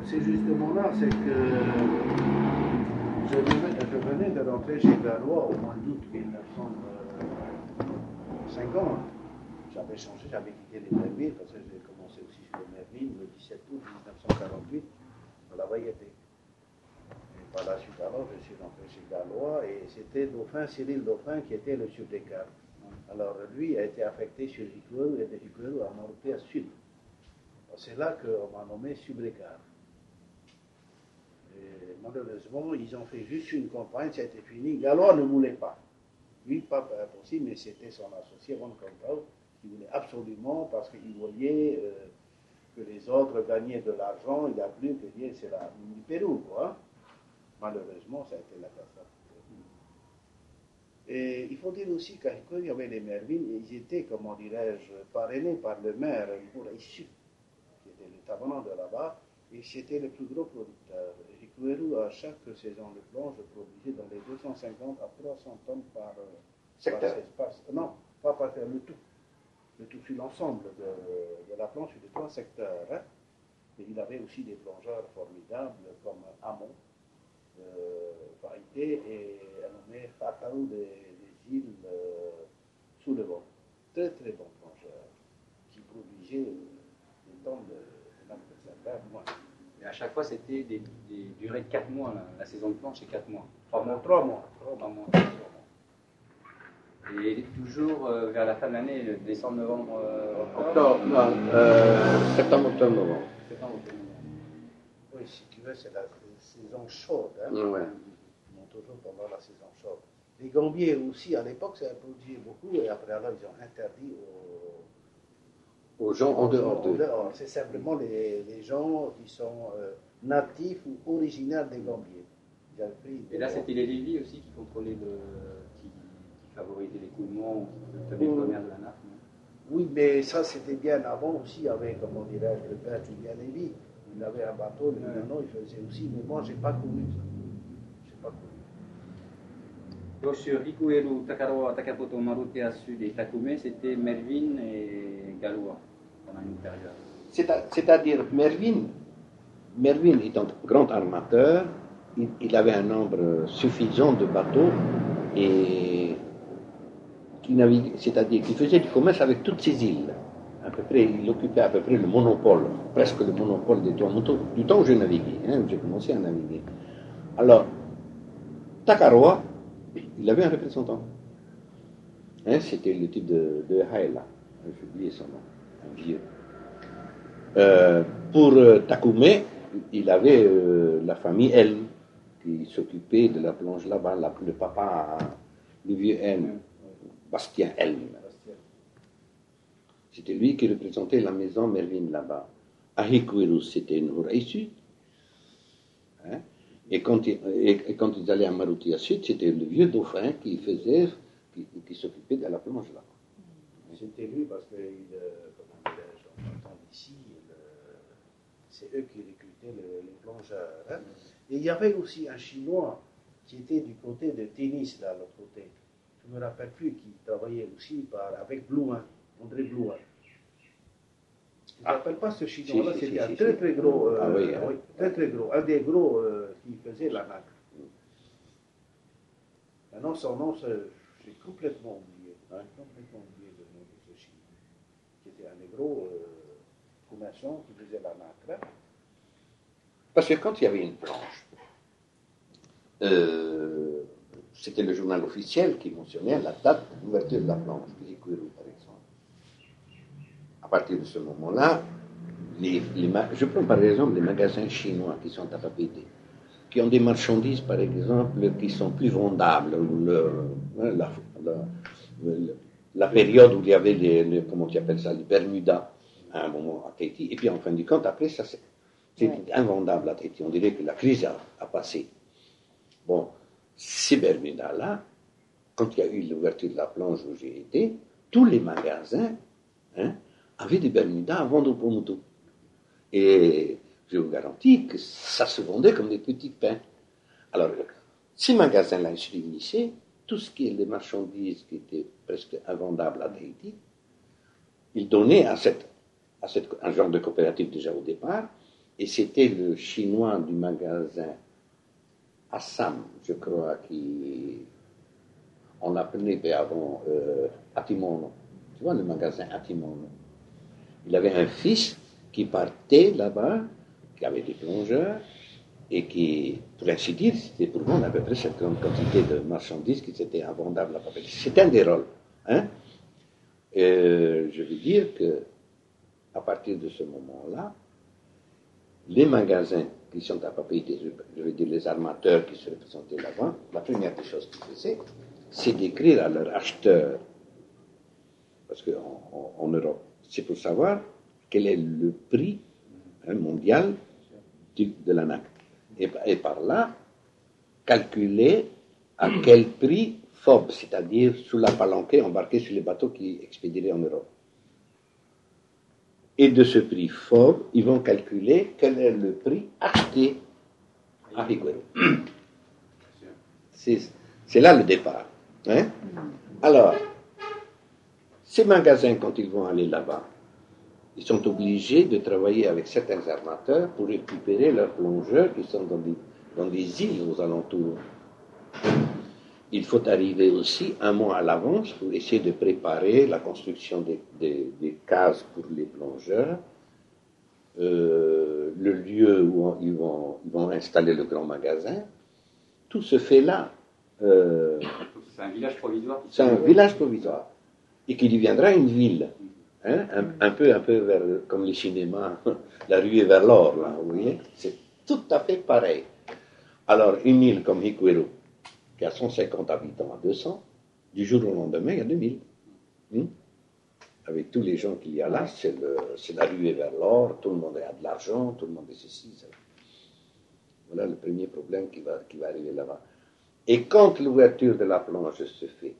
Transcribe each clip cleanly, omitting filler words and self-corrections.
c'est justement là, c'est que je venais de rentrer chez Galois au mois d'août 1950. J'avais changé, j'avais quitté les Merville parce que j'ai commencé aussi sur le Merville le 17 août 1948 dans la Vallette. Et par la suite, alors, je suis rentré chez Galois et c'était Cyril Dauphin qui était le subdécane. Alors, lui a été affecté sur Hikueru et de Hikueru à monter à Sud. C'est là qu'on m'a nommé subdécane. Et malheureusement, ils ont fait juste une campagne, ça a été fini. Galois ne voulait pas. Lui, pas possible, mais c'était son associé, Ron Campbell, qui voulait absolument, parce qu'il voyait que les autres gagnaient de l'argent, il a plus que dire c'est la mine du Pérou, quoi. Malheureusement, ça a été la catastrophe. Et il faut dire aussi qu'à Hikueru, il y avait les Mervines, ils étaient, comment dirais-je, parrainés par le maire Mouraïsu, qui était le tabernacle de là-bas, et c'était le plus gros producteur. Hikueru, à chaque saison de plonge, produisait dans les 250 à 300 tonnes par secteur. Non, pas par le tout. Le tout sur l'ensemble de la planche sur les 3 secteurs. Hein. Et il avait aussi des plongeurs formidables comme Hamon, Vaïté et un nommé Fataou des îles sous le vent. Très très bons plongeurs qui produisaient des tonnes de lames de secteur. Et à chaque fois, c'était des durées de 4 mois. La saison de planche, c'est 4 mois. 3 mois. 3 mois. Et toujours vers la fin de l'année, décembre, novembre, octobre. Septembre, octobre, novembre. Oui, si tu veux, c'est la saison chaude. Hein. Ouais. Ils montent toujours pendant la saison chaude. Les gambiers aussi, à l'époque, ça a produit beaucoup, et après, alors, ils ont interdit aux gens en dehors de. C'est simplement les gens qui sont natifs ou originaires des gambiers. Et là, c'était les Lévis aussi qui contrôlaient qui favorisaient l'écoulement ou qui tenaient le commerce de la nappe. Oui, mais ça, c'était bien avant aussi, avec, comment dirais-je, le père Julien Lévy. Il avait un bateau, le Milano, il faisait aussi, mais moi, je n'ai pas connu ça. Donc sur Hikueru, Takaroa, Takapoto, Marutea Sud et Takume, c'était Mervin et Galois pendant une période. C'est-à-dire, Mervin étant grand armateur, il avait un nombre suffisant de bateaux et qui naviguait, c'est-à-dire qu'il faisait du commerce avec toutes ces îles. À peu près, il occupait à peu près le monopole, presque le monopole des Tuamotu, du temps où j'ai navigué, j'ai commencé à naviguer. Alors, Takaroa, il avait un représentant. C'était le type de Haela, j'ai oublié son nom, un vieux. Pour Takume, il avait la famille Elm, qui s'occupait de la plonge là-bas, le papa, le vieux Elm, Bastien Elm. C'était lui qui représentait la maison Mervin là-bas. À Hikueru, c'était Mouraïsu. Et quand ils allaient à Marutea Sud, c'était le vieux dauphin qui s'occupait de la plonge là. C'était lui parce que, comment dirais-je, on entend ici, c'est eux qui recrutaient les plongeurs. Hein. Et il y avait aussi un Chinois qui était du côté de Tennis, là, l'autre côté. Je ne me rappelle plus, qui travaillait aussi avec Blouin, André Blouin. Je ne me rappelle pas ce Chinois-là, c'était un très très gros, très très gros, un des gros qui faisait la nacre. Maintenant, son nom, j'ai complètement oublié. Complètement oublié le nom de ce Chinois, qui était un des gros commerçants qui faisait la nacre. Parce que quand il y avait une planche, c'était le journal officiel qui mentionnait la date d'ouverture de la planche, Hikueru par exemple. À partir de ce moment-là, je prends par exemple les magasins chinois qui sont à Papeete, qui ont des marchandises par exemple qui sont plus vendables, la période où il y avait les comment tu appelles ça, les Bermudas à un moment à Tahiti, et puis en fin de compte après ça c'est invendable à Tahiti, on dirait que la crise a passé. Bon, ces Bermudas-là, quand il y a eu l'ouverture de la planche où j'ai été, tous les magasins avaient des Bermudas à vendre au Pomotou. Et je vous garantis que ça se vendait comme des petits pains. Alors, ces magasins-là, ils se réunissaient, tout ce qui est les marchandises qui étaient presque invendables à Tahiti, ils donnaient à un genre de coopérative déjà au départ, Et c'était le chinois du magasin Assam, je crois, qui on l'appelait avant Atimono. Tu vois le magasin Atimono. Il avait un fils qui partait là-bas, qui avait des plongeurs, et qui, pour ainsi dire, c'était pour vendre à peu près cette grande quantité de marchandises qui étaient invendables à Papeete. C'est un des rôles. Hein? Je veux dire que à partir de ce moment-là, les magasins qui sont à Papeete, je veux dire les armateurs qui se représentaient là-bas, la première des choses qu'ils faisaient, c'est d'écrire à leurs acheteurs, parce qu'en Europe, c'est pour savoir quel est le prix mondial de la nacre. Et par là, calculer à quel prix FOB, c'est-à-dire sous la palanquée embarquée sur les bateaux qui expédieraient en Europe. Et de ce prix FOB, ils vont calculer quel est le prix acheté à Higuero. C'est là le départ. Hein? Alors, ces magasins, quand ils vont aller là-bas, ils sont obligés de travailler avec certains armateurs pour récupérer leurs plongeurs qui sont dans des îles aux alentours. Il faut arriver aussi un mois à l'avance pour essayer de préparer la construction des cases pour les plongeurs, le lieu où ils vont installer le grand magasin. Tout se fait là. C'est un village provisoire. C'est un village provisoire et qui deviendra une ville. Hein, un peu comme les cinémas, la ruée vers l'or, là, vous voyez, c'est tout à fait pareil. Alors, une île comme Higuero, qui a 150 habitants à 200, du jour au lendemain, il y a 2000. Avec tous les gens qu'il y a là, c'est la ruée vers l'or, tout le monde a de l'argent, tout le monde est ceci, ça. Voilà le premier problème qui va arriver là-bas. Et quand l'ouverture de la planche se fait,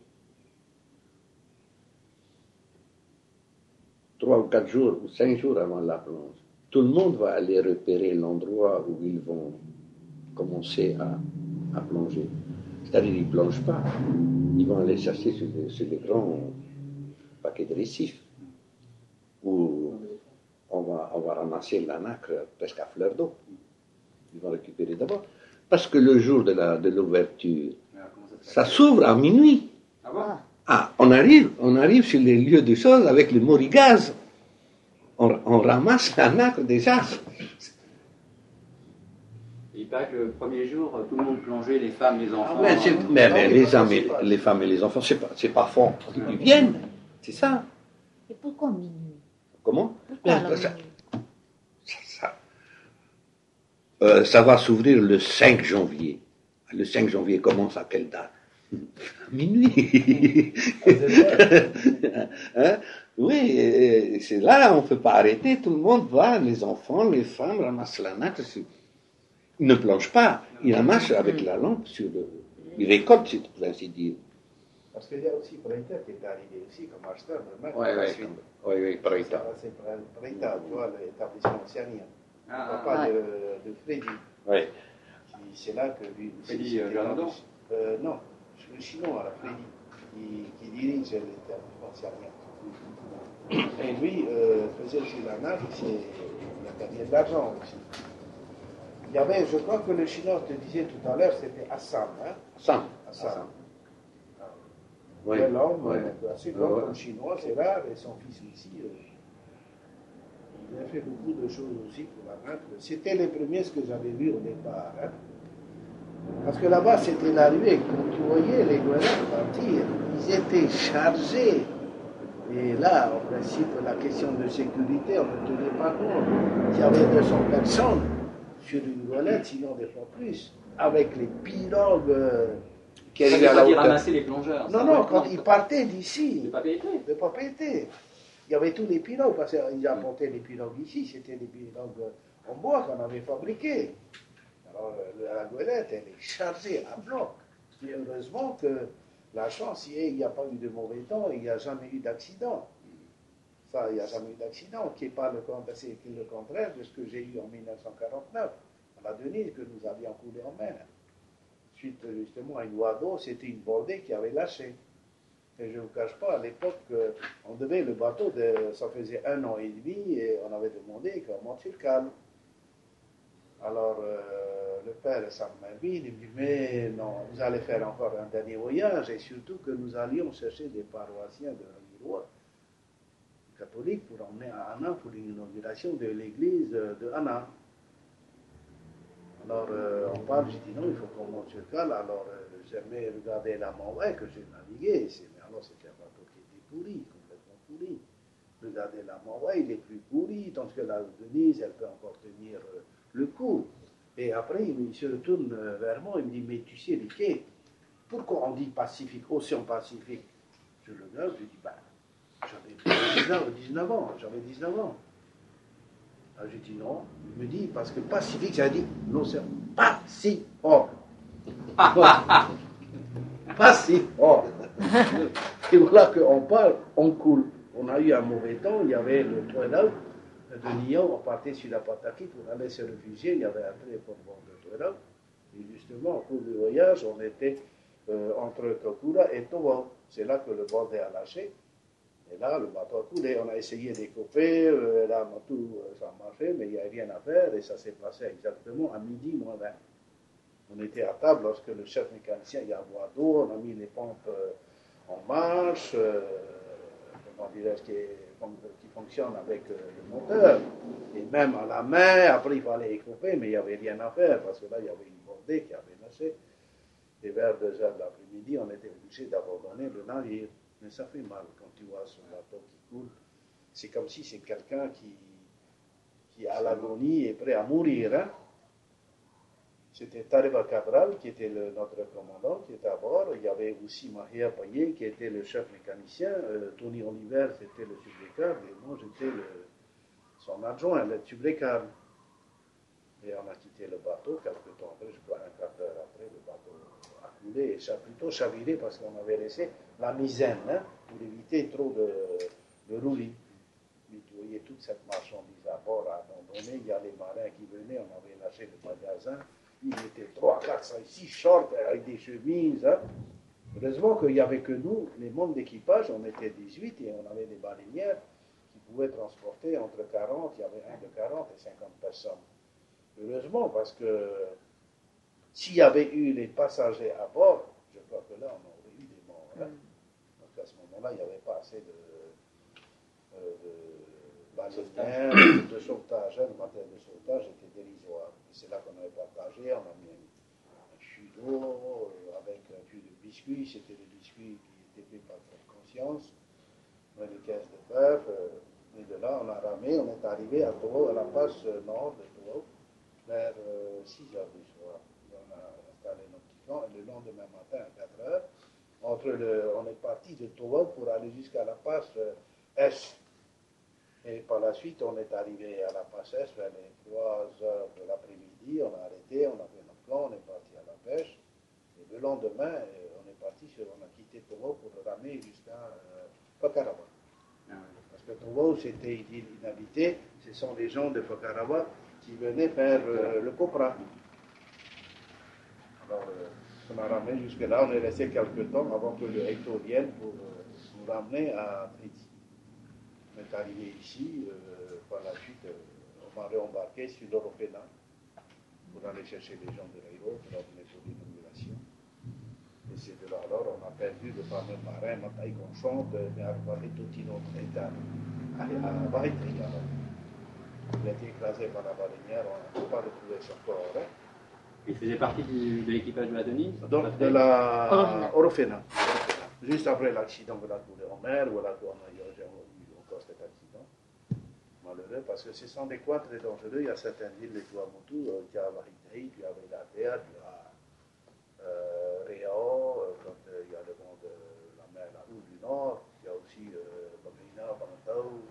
3 ou 4 jours ou 5 jours avant la plonge, tout le monde va aller repérer l'endroit où ils vont commencer à plonger. C'est-à-dire qu'ils ne plongent pas. Ils vont aller chercher sur les grands paquets de récifs où on va ramasser la nacre presque à fleur d'eau. Ils vont récupérer d'abord. Parce que le jour de l'ouverture, ça s'ouvre à minuit. Ah bon? Ah, on arrive sur les lieux de choses avec le morigaz. On ramasse la nacre déjà. Il paraît que le premier jour, tout le monde plongeait, les femmes, les enfants. Ah, mais les femmes et les enfants, c'est pas fort. Ils viennent, c'est ça. Et pourquoi minuit? Comment? Pourquoi alors minuit? Ça va s'ouvrir le 5 janvier. Le 5 janvier commence à quelle date? Minuit. Hein? Oui, c'est là, on ne peut pas arrêter. Tout le monde va, les enfants, les femmes ramassent la nacre. Ils ne plongent pas. Ils ramassent avec la lampe ils récoltent, pour ainsi dire. Parce qu'il y a aussi Preita qui est arrivé aussi comme acheteur de nacre. Oui, Preita. C'est Preita, tu vois, l'établissement océanien. Ah, Papa de Freddy. Oui. C'est là que lui. Freddy Jardin? Non, le chinois, la Freddy, qui dirige l'établissement océanien. Et lui faisait aussi la nage, il a gagné de l'argent aussi. Il y avait, je crois que le chinois, je te disais tout à l'heure, c'était Assam. Hein? Assam. Oui. L'homme, assez grand comme chinois, c'est rare, et son fils aussi. Il a fait beaucoup de choses aussi pour la nacre. C'était les premiers ce que j'avais vu au départ. Hein? Parce que là-bas, c'était la ruée. Quand tu voyais les goélettes partir, ils étaient chargés. Et là, en principe, la question de sécurité, on ne tenait pas compte. Il y avait 200 personnes sur une goélette, sinon des fois plus, avec les pirogues qui arrivaient à la hauteur. Ramasser les plongeurs. Non, quand ils partaient d'ici. De Papeete. Il y avait tous les pirogues, parce qu'ils apportaient les pirogues ici, c'était des pirogues en bois qu'on avait fabriquées. Alors, la goélette, elle est chargée à bloc. Et heureusement que la chance, il n'y a pas eu de mauvais temps, il n'y a jamais eu d'accident. Ça, il n'y a jamais eu d'accident, qui n'est pas le contraire de ce que j'ai eu en 1949, à la Denise, que nous avions coulé en mer. Suite justement à une voie d'eau, c'était une bordée qui avait lâché. Et je ne vous cache pas, à l'époque, on devait le bateau, ça faisait 1 an et demi, et on avait demandé qu'on monte sur le calme. Alors, le père Sam Mervyn, il me dit, mais non, vous allez faire encore un dernier voyage, et surtout que nous allions chercher des paroissiens de Lirois catholiques pour emmener à Anna pour l'inauguration de l'église de Anna. Alors, on parle, j'ai dit non, il faut qu'on monte sur cale. Alors, j'aimais regarder la Montville que j'ai navigué. Mais alors, c'était un bateau qui était pourri, complètement pourri. Regardez la Montville, il est plus pourri, tandis que la Denise, elle peut encore tenir le coup. Et après, il se retourne vers moi, il me dit, mais tu sais, Riquet, pourquoi on dit Pacifique, Océan Pacifique? Je le regarde, je dis, ben, j'avais 19 ans, Alors je dis non, il me dit, parce que Pacifique, ça dit l'océan Pacifique. Pacifique. Et voilà qu'on parle, on coule. On a eu un mauvais temps, il y avait le tornado de Nyon, on partait sur la Pataki pour aller se réfugier, il y avait un très fort vent de tornado. Et justement, au cours du voyage, on était entre Tokura et Towa. C'est là que le bord a lâché. Et là, le bateau a coulé. On a essayé d'écoper, là, tout, ça a marché, mais il n'y a rien à faire. Et ça s'est passé exactement à midi moins 20. On était à table lorsque le chef mécanicien y a boire d'eau. On a mis les pompes en marche, comment dirais-je, qui fonctionnent avec le moteur. Et même à la main, après, il fallait écoper, mais il n'y avait rien à faire parce que là, il y avait une bordée qui avait lâché. Et vers 2 heures de l'après-midi, on était obligé d'abandonner le navire. Mais ça fait mal quand tu vois son bateau qui coule. C'est comme si c'est quelqu'un qui est à l'agonie et prêt à mourir. Hein? C'était Tareva Cabral qui était notre commandant qui était à bord. Il y avait aussi Mahia Payet qui était le chef mécanicien. Tony Oliver c'était le subrécard et moi j'étais son adjoint, le subrécard. Et on a quitté le bateau quelques temps après, je crois un quart d'heure après, le bateau a coulé et plutôt chaviré parce qu'on avait laissé la misaine hein, pour éviter trop de roulis. Mais tu voyais toute cette marchandise à bord abandonnée, il y a les marins qui venaient, on avait lâché le magasin, il était 3, 4, 5, 6 shorts avec des chemises. Hein. Heureusement qu'il n'y avait que nous, les membres d'équipage, on était 18 et on avait des baleinières qui pouvaient transporter entre 40, il y avait un de 40 et 50 personnes. Heureusement, parce que s'il y avait eu les passagers à bord, je crois que là, on aurait eu des morts. Hein. Donc à ce moment-là, il n'y avait pas assez de baleinières, de sauvetage. Hein. Le matériel de sauvetage était dérisoire. Et c'est là qu'on avait partagé. On a mis un chute d'eau avec un peu de biscuits. C'était des biscuits qui étaient faits par conscience. On a des caisses de bœuf. Et de là, on a ramé. On est arrivé à Togo, à la passe nord de Togo. Vers 6 heures du soir. On a installé nos petits camps et le lendemain matin à 4 heures, on est parti de Towa pour aller jusqu'à la passe S. Et par la suite, on est arrivé à la passe S vers les 3 heures de l'après-midi. On a arrêté, on a fait notre plan, on est parti à la pêche. Et le lendemain, on a quitté Towa pour ramer jusqu'à Fakarawa. Parce que Towa, c'était une île inhabitée. Ce sont les gens de Fakarawa qui venaient faire le copra. Alors, on a ramené jusque-là, on est resté quelques temps avant que le Hector vienne pour nous ramener à Tahiti. On est arrivé ici, par la suite, on m'a réembarqué sur l'Européna pour aller chercher les gens de l'aéro pour amener pour l'inauguration. Et c'est de là alors, on a perdu le fameux marin, Mataï Conchante, mais à parler tout une autre état. À Bahitri alors. Il a été écrasé par la baleinière, on n'a pas retrouvé son corps. Hein. Il faisait partie de l'équipage de la Denise? Donc de la Orofena. Juste après l'accident de la coulée en mer, où on a eu encore cet accident. Malheureux, parce que ce sont des coins très dangereux. Il y a certaines îles, les Tuamotu, tu as Wahitei, tu as Velatea, tu as Reao, quand il y a le vent de la mer là-haut du nord, il y a aussi Bamina, Banatao,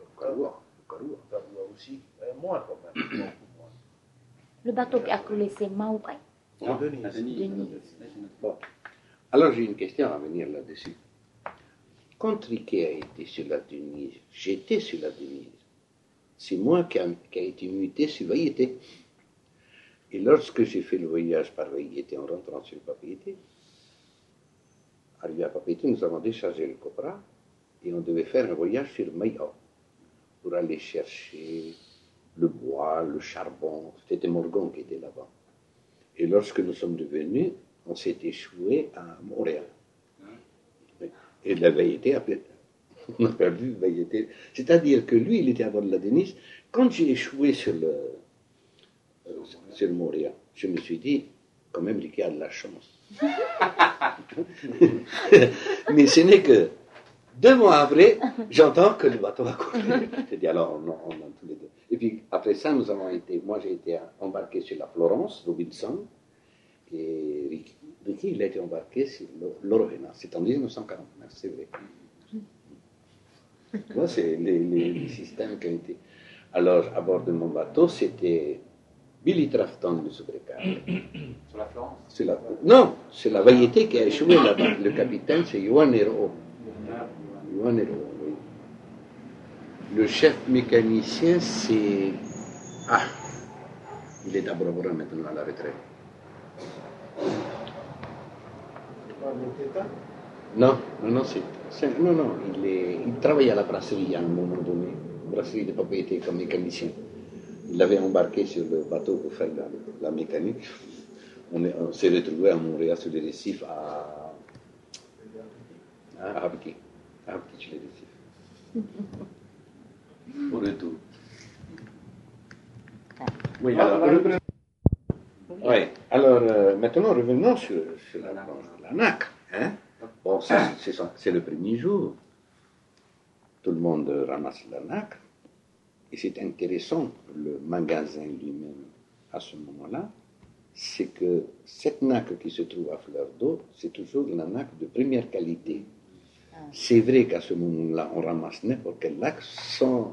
Karua aussi, moins quand même, beaucoup moins. Le bateau qui a coulé, c'est Maoupai. Non, Denise. la Denise. Bon. Alors j'ai une question à venir là-dessus. Quand Riquet a été sur la Denise, j'étais sur la Denise. C'est moi qui a été muté sur Vaiete. Et lorsque j'ai fait le voyage par Vaiete en rentrant sur Papeete, arrivé à Papeete, nous avons déchargé le copra et on devait faire un voyage sur Maïa pour aller chercher le bois, le charbon. C'était Morgon qui était là-bas. Et lorsque nous sommes revenus, on s'est échoué à Montréal. Et la Valleyté, on a perdu Valleyté. C'est-à-dire que lui, il était à bord de la Denise. Quand j'ai échoué sur Montréal, je me suis dit, quand même, Ricky a de la chance. Mais ce n'est que 2 mois après, j'entends que le bateau a coulé. J'ai dit, alors, on a tous les deux. Et puis, après ça, moi j'ai été embarqué sur la Florence, Robinson, et Ricky, il a été embarqué sur l'Orvena. C'est en 1949, c'est vrai. Moi, c'est les systèmes qui ont été. Alors, à bord de mon bateau, c'était Billy Trafton, le secrétaire. Sur la Florence? Non, c'est la Valleyté qui a échoué là-bas. Le capitaine, c'est Johan Hero. Johan Hero, oui. Le chef mécanicien, c'est. Ah, il est d'abord maintenant à la retraite. C'est pas Météta? Non, il travaillait à la brasserie à un moment donné, brasserie de propriété comme mécanicien. Il l'avait embarqué sur le bateau pour faire la mécanique. On s'est retrouvé à Montréal sur les récifs à Abki, sur les récifs. Au retour. Oui, alors maintenant revenons sur la NAC. Hein? Bon, ça, c'est le premier jour. Tout le monde ramasse la NAC. Et c'est intéressant, le magasin lui-même, à ce moment-là, c'est que cette NAC qui se trouve à Fleur d'Eau, c'est toujours la NAC de première qualité. C'est vrai qu'à ce moment-là, on ramasse n'importe quel lac sans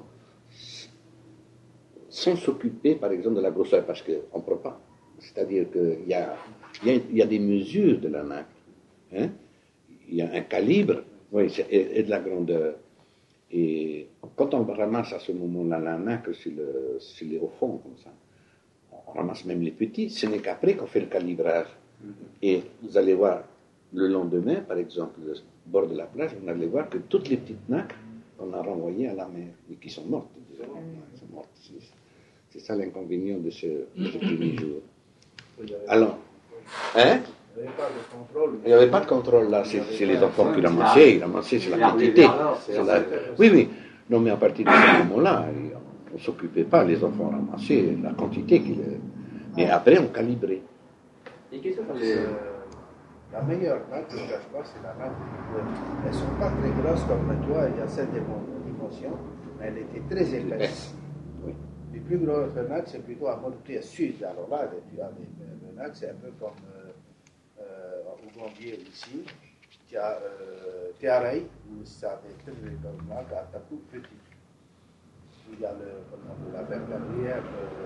s'occuper, par exemple, de la grosseur, parce qu'on ne peut pas. C'est-à-dire qu'il y a des mesures de la NAC. Hein? Il y a un calibre, oui, et de la grandeur. Et quand on ramasse à ce moment-là la NAC sur les hauts fonds, comme ça, on ramasse même les petits, ce n'est qu'après qu'on fait le calibrage. Et vous allez voir, le lendemain, par exemple, le bord de la plage, vous allez voir que toutes les petites NAC, on a renvoyées à la mer, et qui sont mortes. Elles sont mortes. C'est ça l'inconvénient de ce premier jour. Alors, hein? Il n'y avait pas de contrôle là, c'est les enfants qui ramassaient, c'est la quantité. Oui. Non, mais à partir de ce moment-là, on ne s'occupait pas, les enfants ramassaient la quantité. Mais après, on calibrait. Et qu'est-ce que la meilleure natte, je ne cache pas, c'est la natte de Elles ne sont pas très grosses comme toi, il y a cette dimension, mais elle était très épaisse. Oui. Les plus grosses nattes, c'est plutôt à Montpellier Sud. Alors là, tu as des nattes, c'est un peu comme au Gambier ici. Tu as Tiaraï, où ça des très comme nattes à tout petit. Il y a la Bergarière.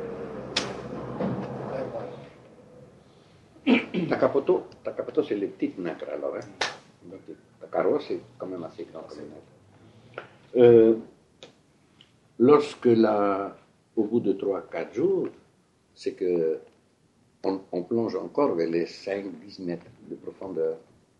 Takapoto, c'est les petites nacres alors. Hein. Takaro, c'est quand même assez grand comme nacre. Lorsque au bout de 3-4 jours, c'est que on plonge encore vers les 5-10 mètres de profondeur.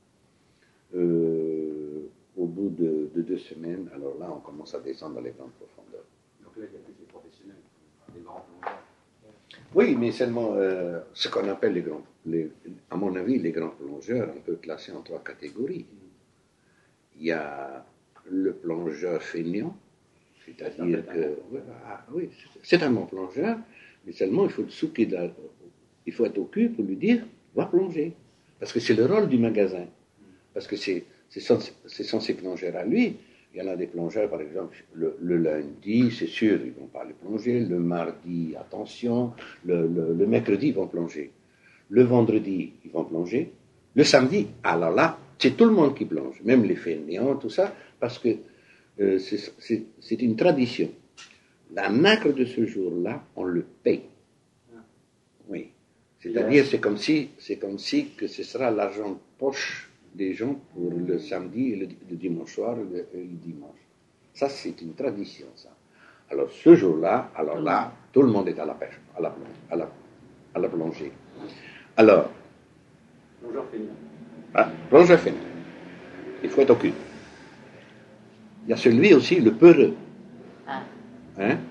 Au bout de 2 semaines, alors là, on commence à descendre dans les grandes profondeurs. Donc là, il y a plus les professionnels, les grands plongeurs. Oui, mais seulement ce qu'on appelle à mon avis, les grands plongeurs, on peut classer en 3 catégories. Il y a le plongeur feignant, c'est-à-dire que, oui, c'est un bon plongeur, mais seulement il faut le souquer, il faut être au cul pour lui dire, va plonger. Parce que c'est le rôle du magasin. Parce que c'est censé plonger à lui. Il y en a des plongeurs, par exemple, le lundi, c'est sûr, ils ne vont pas aller plonger. Le mardi, attention. Le mercredi, ils vont plonger. Le vendredi, ils vont plonger. Le samedi, alors là, c'est tout le monde qui plonge, même les fainéants, tout ça, parce que c'est une tradition. La nacre de ce jour-là, on le paye. Oui. C'est-à-dire, c'est comme si que ce sera l'argent de poche des gens pour le samedi et le dimanche soir et le dimanche. Ça, c'est une tradition, ça. Alors, ce jour-là, tout le monde est à la pêche, à la plongée. Alors, Plongeur feignant. Plongeur feignant. Il faut être au cul. Il y a celui aussi, le peureux. Hein?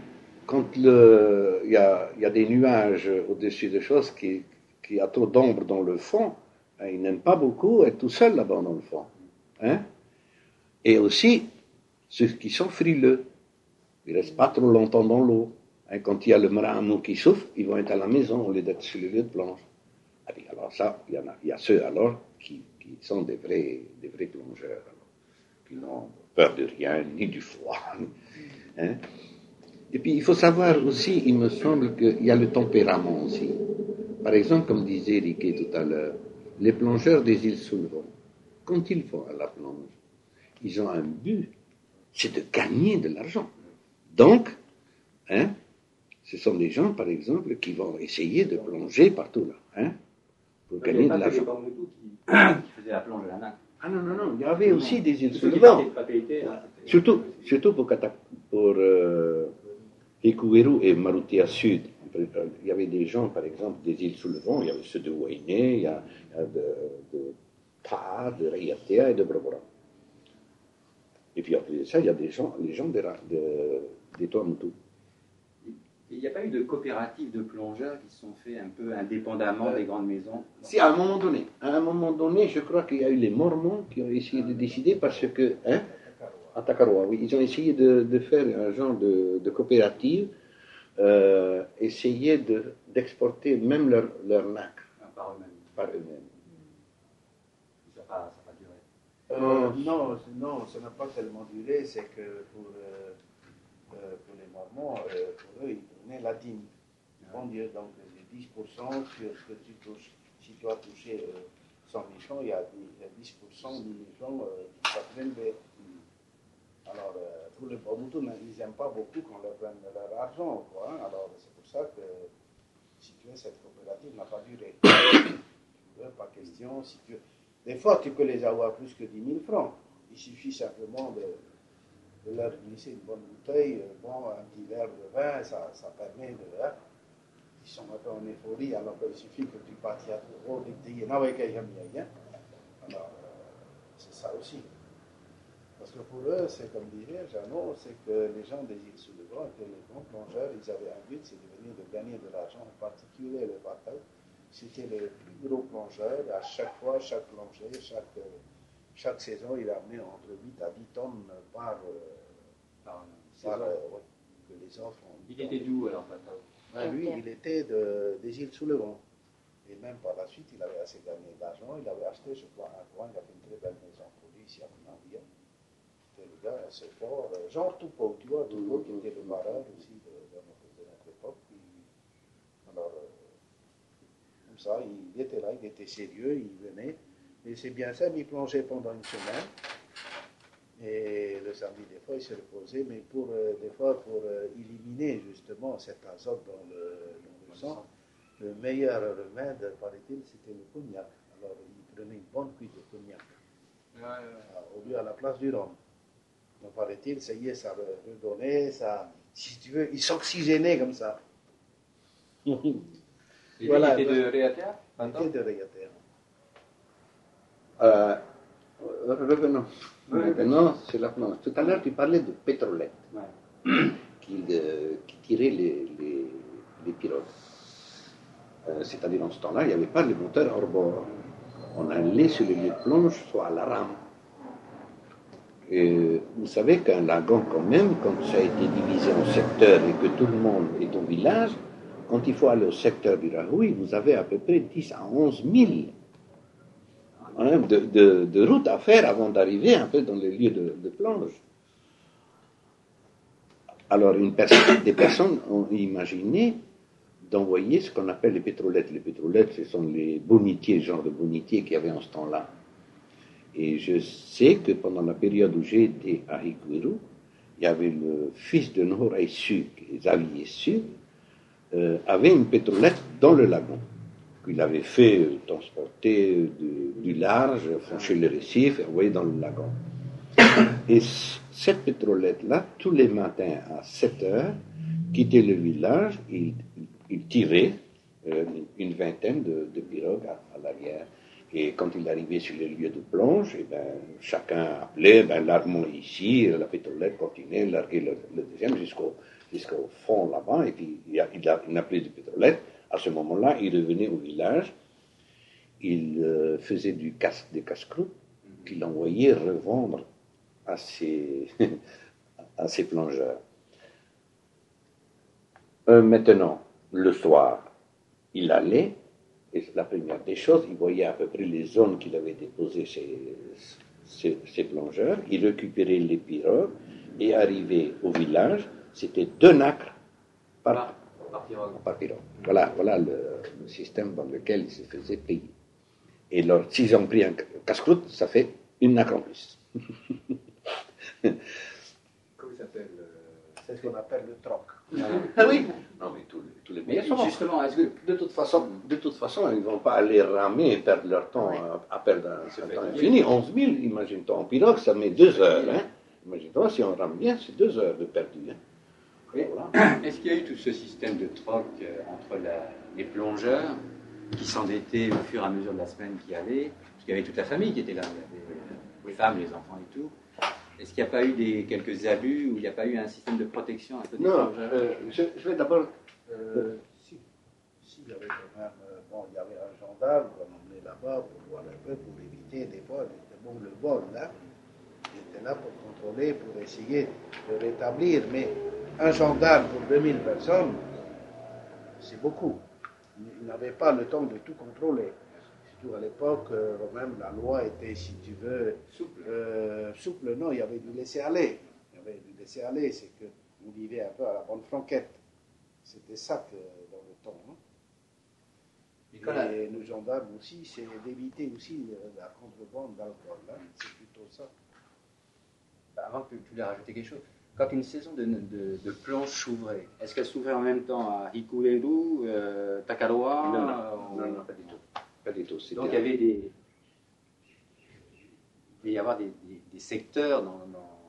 quand il y a des nuages au-dessus des choses qui a trop d'ombre dans le fond, hein, il n'aime pas beaucoup être tout seul là-bas dans le fond. Hein? Et aussi, ceux qui sont frileux, ils ne restent pas trop longtemps dans l'eau. Hein, quand il y a le marin à mou qui souffle, ils vont être à la maison au lieu d'être sur le lieu de planche. Et puis, alors ça, il y a ceux alors qui sont des vrais plongeurs, alors, qui n'ont peur de rien, ni du froid. Hein. Et puis il faut savoir aussi, il me semble qu'il y a le tempérament aussi. Par exemple, comme disait Riquet tout à l'heure, les plongeurs des îles sous le vent, quand ils vont à la plonge, ils ont un but, c'est de gagner de l'argent. Donc, hein, ce sont des gens, par exemple, qui vont essayer de plonger partout là, hein, pour gagner de l'argent. Qui faisait la plonge à la main. Ah non, il y avait aussi des îles sous le vent. Surtout pour Hikueru et Marutea Sud. Il y avait des gens, par exemple, des îles sous le vent, il y avait ceux de Wainé, il y a de Ta'a, de Raiatea et de Brabora. Et puis après ça, il y a les gens des Tuamotu. Il n'y a pas eu de coopérative de plongeurs qui se sont faits un peu indépendamment des grandes maisons? Si, à un moment donné, je crois qu'il y a eu les Mormons qui ont essayé de décider parce que, hein, à Takaroa, oui, ils ont essayé de faire un genre de coopérative, essayer d'exporter même leur nacre. Par eux-mêmes. Ça n'a pas duré. Non, ça n'a pas tellement duré, c'est que pour les Mormons, pour eux, ils donnaient la dîme. Bon Dieu, donc les 10% sur ce que tu touches. Si tu as touché 100 000 francs, il y a 10%, 10 000 francs qui sont prélevés. Alors, pour les Babutu, ils n'aiment pas beaucoup qu'on leur prenne leur argent, quoi, hein. Alors, c'est pour ça que, si tu veux, cette coopérative n'a pas duré. Pas question, si tu veux. Des fois, tu peux les avoir plus que 10 000 francs. Il suffit simplement de leur glisser une bonne bouteille, un petit verre de vin, ça permet de... Hein, ils sont un peu en euphorie, alors qu'il suffit que tu partes à trop alors, c'est ça aussi. Parce que pour eux, c'est comme disait Jeannot, c'est que les gens des îles sous le vent étaient les bons plongeurs, ils avaient un but, c'est de gagner de l'argent, en particulier le bateau. C'était le plus gros plongeur, à chaque fois, chaque plongée, chaque saison, il amenait entre 8 à 10 tonnes par que les offres ont. Il était d'où alors, Patao? Lui, il était des îles sous le vent. Et même par la suite, il avait assez gagné d'argent. Il avait acheté, je crois, un coin, il avait une très belle maison pour lui ici à Punambia. C'était le gars assez fort, genre Tupou, tu vois, Tupou qui était le marin aussi de notre époque. Alors, comme ça, il était là, il était sérieux, il venait. Et c'est bien ça, il plongeait pendant une semaine. Et le samedi, des fois, il se reposait, mais des fois, pour éliminer justement cet azote dans le sang, le meilleur remède, paraît-il, c'était le cognac. Alors, il prenait une bonne cuite de cognac, au lieu à la place du rhum. Donc, paraît-il, ça y est, ça redonnait, ça, si tu veux, il s'oxygénait comme ça. Voilà, il était de Raiatea? Il était de Raiatea. Revenons. Maintenant, c'est la plonge. Tout à l'heure, tu parlais de pétrolette qui tirait les pirogues. C'est-à-dire, en ce temps-là, il n'y avait pas de moteur hors bord. On allait sur les lieux de plonge, soit à la rame. Et vous savez qu'un lagon, quand même, quand ça a été divisé en secteurs et que tout le monde est au village, quand il faut aller au secteur du Rahui, vous avez à peu près 10 à 11 000 de route à faire avant d'arriver un peu dans les lieux de plonge. Alors, des personnes ont imaginé d'envoyer ce qu'on appelle les pétrolettes. Les pétrolettes, ce sont les bonitiers, genre de bonitiers qu'il y avait en ce temps-là. Et je sais que pendant la période où j'ai été à Hikueru, il y avait le fils de Nhorai Su, Xavier Su, avait une pétrolette dans le lagon. Il avait fait transporter du large, franchir le récif et envoyer dans le lagon. Et cette pétrolette-là, tous les matins à 7 heures, quittait le village, il tirait une vingtaine de pirogues à l'arrière. Et quand il arrivait sur les lieux de plonge, chacun appelait, larguement ici, la pétrolette continuait, larguer le deuxième jusqu'au fond là-bas, et puis il n'a plus de pétrolette. À ce moment-là, il revenait au village, il faisait des casse-croûtes qu'il envoyait revendre à ses, à ses plongeurs. Maintenant, le soir, il allait, et la première des choses, il voyait à peu près les zones qu'il avait déposées chez ses plongeurs, il récupérait les pirogues, et arrivé au village, c'était 2 nacres par pirogue. Voilà le système dans lequel il se faisait payer. Et alors, s'ils ont pris un casse-croûte, ça fait 1 nacre en plus. Comment ça s'appelle C'est ce qu'on appelle le troc. Ah oui. Non, mais tous les meilleurs sont justement, est-ce que de toute façon, ils ne vont pas aller ramer et perdre leur temps à perdre un temps infini. 11 000, imagine-toi, en pirogue, ça met 2 heures. Hein. Imagine-toi, si on rame bien, c'est 2 heures de perdu. Hein. Voilà. Est-ce qu'il y a eu tout ce système de troc entre les plongeurs qui s'endettaient au fur et à mesure de la semaine qui allait, parce qu'il y avait toute la famille qui était là, il y avait les femmes, les enfants et tout. Est-ce qu'il n'y a pas eu quelques abus ou il n'y a pas eu un système de protection un peu des plongeurs? Je vais d'abord... Si, il y avait quand même, il y avait un gendarme qu'on emmenait là-bas pour voir un peu, pour éviter des fois le vol, là. Il était là pour contrôler, pour essayer de rétablir, mais un gendarme pour 2000 personnes, c'est beaucoup. Il n'avait pas le temps de tout contrôler. Surtout à l'époque, même la loi était, si tu veux, souple. Non, il y avait du laisser-aller. C'est qu'on vivait un peu à la bonne franquette. C'était ça que dans le temps. Hein. Et nos gendarmes aussi, c'est d'éviter aussi la contrebande d'alcool. Hein. C'est plutôt ça. Avant que tu voulais rajouter quelque chose, quand une saison de plonge s'ouvrait, est-ce qu'elle s'ouvrait en même temps à Hikueru, Takaroa? Non, pas du tout. Pas du tout. Donc il y avait il y avoir des secteurs dans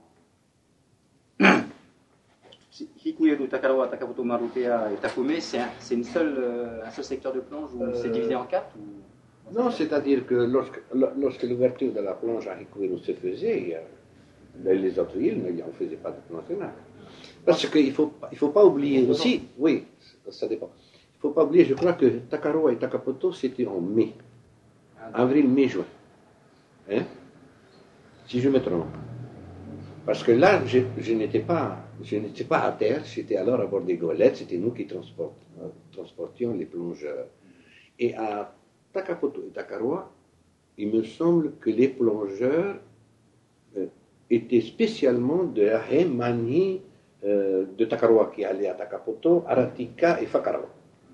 Hikueru, Takaroa, Takapoto, Marutea et Takume, c'est un seul secteur de plonge où c'est divisé en 4 ou... Non, c'est-à-dire que lorsque l'ouverture de la plonge à Hikueru se faisait, les autres îles ne faisaient pas de plonge nacre. Parce qu'il ne faut pas oublier aussi, oui, ça dépend. Il ne faut pas oublier, je crois que Takaroa et Takapoto, c'était en mai. Avril, mai, juin. Hein? Si je me trompe. Parce que là, je n'étais pas à terre, j'étais alors à bord des goélettes, c'était nous qui transportions les plongeurs. Et à Takapoto et Takaroa, il me semble que les plongeurs étaient spécialement de Hemani, de Takaroa qui allait à Takapoto, Aratika et Whakarawa.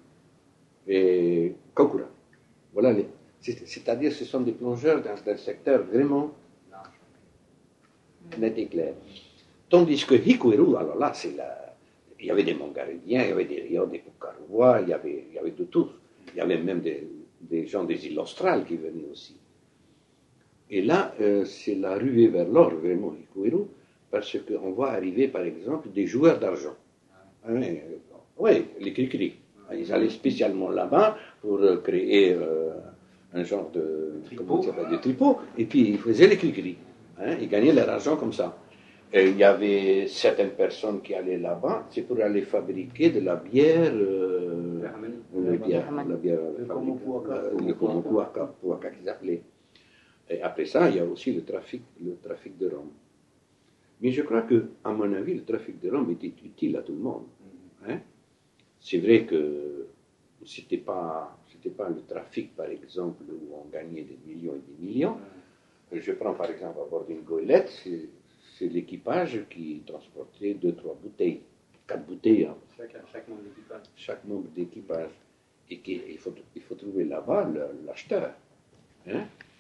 Et Kokura. Voilà, c'est-à-dire ce sont des plongeurs dans un secteur vraiment net et clair. Tandis que Hikueru, alors là, il y avait des Mongaridiens, il y avait des Rio, des Pukaroa, il y avait de tout. Il y avait même des gens des îles australes qui venaient aussi. Et là, c'est la ruée vers l'or, vraiment, Hikueru, parce qu'on voit arriver, par exemple, des joueurs d'argent. Oui, les cri-cri. Ils allaient spécialement là-bas pour créer un genre de tripot, et puis ils faisaient les cri-cri. Ils gagnaient leur argent comme ça. Et il y avait certaines personnes qui allaient là-bas, c'est pour aller fabriquer de la bière, le Komopuaka qu'ils appelaient. Et après ça, il y a aussi le trafic de rhum. Mais je crois que, à mon avis, le trafic de rhum était utile à tout le monde. Hein? C'est vrai que c'était pas le trafic, par exemple, où on gagnait des millions et des millions. Je prends par exemple à bord d'une goélette, c'est l'équipage qui transportait 2-3 bouteilles, 4 bouteilles. Hein. Chaque membre d'équipage. Et il faut trouver là-bas l'acheteur. Hein?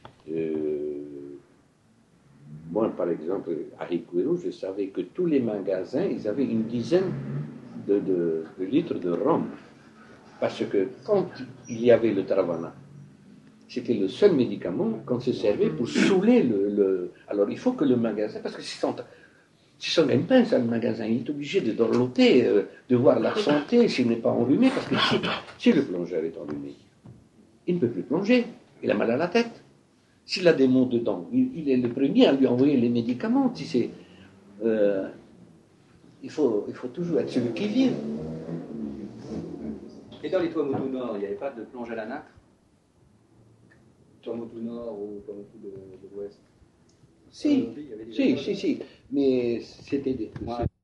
Moi, par exemple, à Hikueru, je savais que tous les magasins, ils avaient une dizaine de litres de rhum. Parce que quand il y avait le Taravana, c'était le seul médicament qu'on se servait pour saouler le... Alors il faut que le magasin, parce que si son gagne-pain, ça, le magasin, il est obligé de dorloter, de voir la santé s'il n'est pas enrhumé, parce que si le plongeur est enrhumé, il ne peut plus plonger, il a mal à la tête. S'il a des maux dedans, il est le premier à lui envoyer les médicaments. il faut toujours être celui qui vient. Et dans les Tuamotu Nord, il n'y avait pas de plonge à la nacre? Tuamotu Nord ou Tuamotu de l'Ouest? Si, Il y avait déjà si, mais c'était